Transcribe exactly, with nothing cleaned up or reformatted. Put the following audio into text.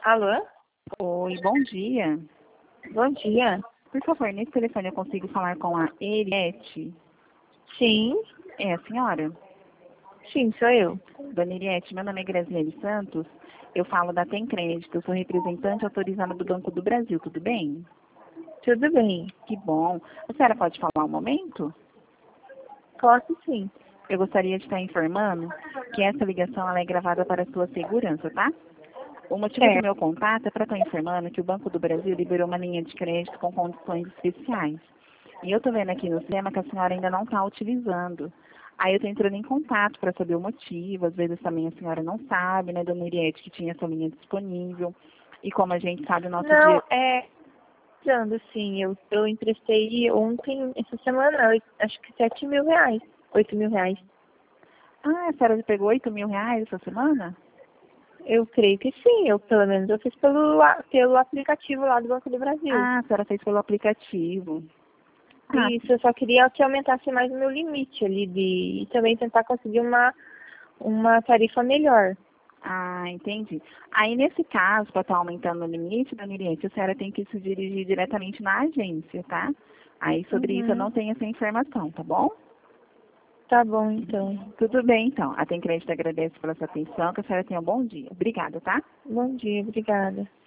Alô? Oi, bom dia. Bom dia. Por favor, nesse telefone eu consigo falar com a Eliette? Sim, É a senhora? sim, sou eu. Dona Eliette, meu nome é Graziele Santos. Eu falo da Tem Crédito, eu sou representante autorizada do Banco do Brasil, tudo bem? Tudo bem? Que bom. A senhora pode falar um momento? Posso sim. Eu gostaria de estar informando que essa ligação ela é gravada para sua segurança, tá? O motivo do Certo. meu contato é para estar informando que o Banco do Brasil liberou uma linha de crédito com condições especiais. E eu estou vendo aqui no sistema que a senhora ainda não está utilizando. Aí eu estou entrando em contato para saber o motivo. Às vezes também a senhora não sabe, né, dona Iriette, que tinha essa linha disponível. E como a gente sabe, o nosso Não, dia... é... Usando, sim. Eu, eu emprestei ontem, essa semana, oito- acho que sete mil reais. Oito mil reais. Ah, a senhora pegou oito mil reais essa semana? Eu creio que sim. Eu, pelo menos, eu fiz pelo, a- pelo aplicativo lá do Banco do Brasil. Ah, a senhora fez pelo aplicativo. Ah, Isso, eu só queria que aumentasse mais o meu limite ali de... E também tentar conseguir uma, uma tarifa melhor. Ah, entendi. Aí, nesse caso, para estar aumentando o limite, dona Iriente, a senhora tem que se dirigir diretamente na agência, tá? Aí, sobre isso, eu Uhum. não tenho essa informação, tá bom? Tá bom, então. Tudo bem, então. A Tem Crédito agradece pela sua atenção, que a senhora tenha um bom dia. Obrigada, tá? Bom dia, obrigada.